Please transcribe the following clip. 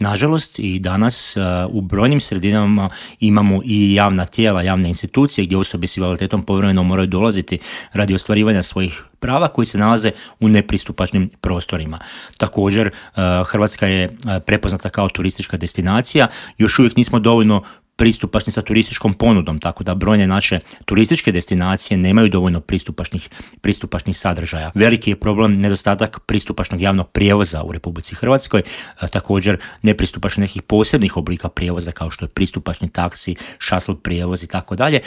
Nažalost, i danas u brojnim sredinama imamo i javna tijela, javne institucije gdje osobe s invaliditetom povremeno moraju dolaziti radi ostvarivanja svojih prava koji se nalaze u nepristupačnim prostorima. Također, Hrvatska je prepoznata kao turistička destinacija, još uvijek nismo dovoljno pristupačni sa turističkom ponudom, tako da brojne naše turističke destinacije nemaju dovoljno pristupačnih sadržaja. Veliki je problem nedostatak pristupačnog javnog prijevoza u Republici Hrvatskoj, također nepristupačnih nekih posebnih oblika prijevoza kao što je pristupačni taksi, shuttle prijevoz i tako dalje,